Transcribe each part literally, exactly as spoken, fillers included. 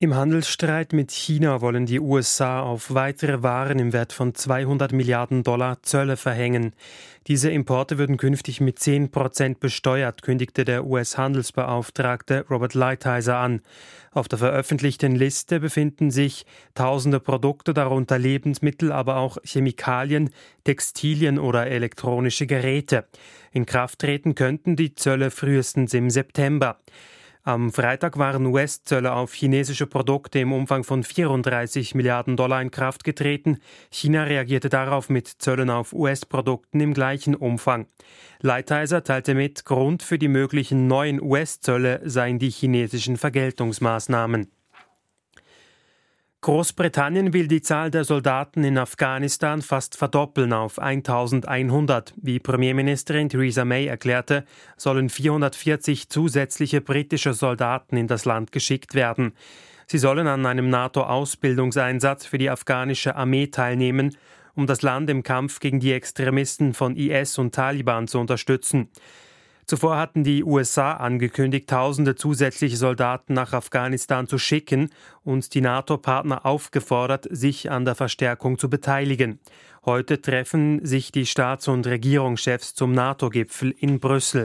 Im Handelsstreit mit China wollen die U S A auf weitere Waren im Wert von zweihundert Milliarden Dollar Zölle verhängen. Diese Importe würden künftig mit zehn Prozent besteuert, kündigte der U S-Handelsbeauftragte Robert Lighthizer an. Auf der veröffentlichten Liste befinden sich tausende Produkte, darunter Lebensmittel, aber auch Chemikalien, Textilien oder elektronische Geräte. In Kraft treten könnten die Zölle frühestens im September. Am Freitag waren U S-Zölle auf chinesische Produkte im Umfang von vierunddreißig Milliarden Dollar in Kraft getreten. China reagierte darauf mit Zöllen auf U S-Produkten im gleichen Umfang. Lighthizer teilte mit, Grund für die möglichen neuen U S-Zölle seien die chinesischen Vergeltungsmaßnahmen. Großbritannien will die Zahl der Soldaten in Afghanistan fast verdoppeln auf eintausendeinhundert. Wie Premierministerin Theresa May erklärte, sollen vierhundertvierzig zusätzliche britische Soldaten in das Land geschickt werden. Sie sollen an einem NATO-Ausbildungseinsatz für die afghanische Armee teilnehmen, um das Land im Kampf gegen die Extremisten von I S und Taliban zu unterstützen. Zuvor hatten die U S A angekündigt, tausende zusätzliche Soldaten nach Afghanistan zu schicken und die NATO-Partner aufgefordert, sich an der Verstärkung zu beteiligen. Heute treffen sich die Staats- und Regierungschefs zum NATO-Gipfel in Brüssel.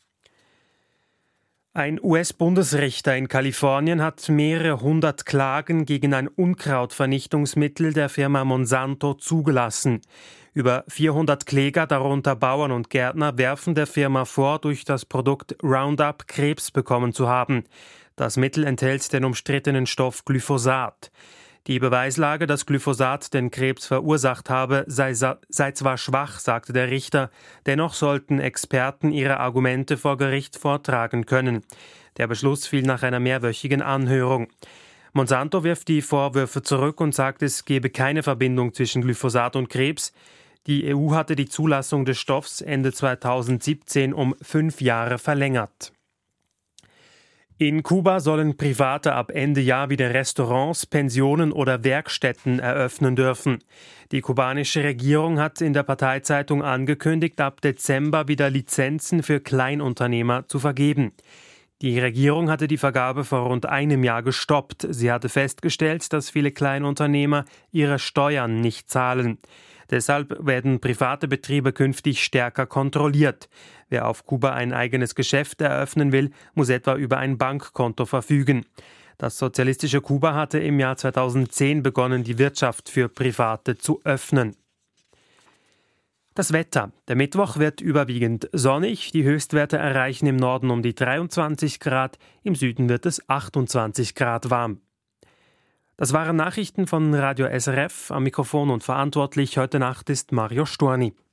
Ein U S-Bundesrichter in Kalifornien hat mehrere hundert Klagen gegen ein Unkrautvernichtungsmittel der Firma Monsanto zugelassen. Über vierhundert Kläger, darunter Bauern und Gärtner, werfen der Firma vor, durch das Produkt Roundup Krebs bekommen zu haben. Das Mittel enthält den umstrittenen Stoff Glyphosat. Die Beweislage, dass Glyphosat den Krebs verursacht habe, sei, sei zwar schwach, sagte der Richter, dennoch sollten Experten ihre Argumente vor Gericht vortragen können. Der Beschluss fiel nach einer mehrwöchigen Anhörung. Monsanto wirft die Vorwürfe zurück und sagt, es gebe keine Verbindung zwischen Glyphosat und Krebs. Die E U hatte die Zulassung des Stoffs Ende zweitausendsiebzehn um fünf Jahre verlängert. In Kuba sollen Private ab Ende Jahr wieder Restaurants, Pensionen oder Werkstätten eröffnen dürfen. Die kubanische Regierung hat in der Parteizeitung angekündigt, ab Dezember wieder Lizenzen für Kleinunternehmer zu vergeben. Die Regierung hatte die Vergabe vor rund einem Jahr gestoppt. Sie hatte festgestellt, dass viele Kleinunternehmer ihre Steuern nicht zahlen. Deshalb werden private Betriebe künftig stärker kontrolliert. Wer auf Kuba ein eigenes Geschäft eröffnen will, muss etwa über ein Bankkonto verfügen. Das sozialistische Kuba hatte im Jahr zweitausendzehn begonnen, die Wirtschaft für Private zu öffnen. Das Wetter. Der Mittwoch wird überwiegend sonnig. Die Höchstwerte erreichen im Norden um die dreiundzwanzig Grad, im Süden wird es achtundzwanzig Grad warm. Das waren Nachrichten von Radio S R F. Am Mikrofon und verantwortlich heute Nacht ist Mario Storni.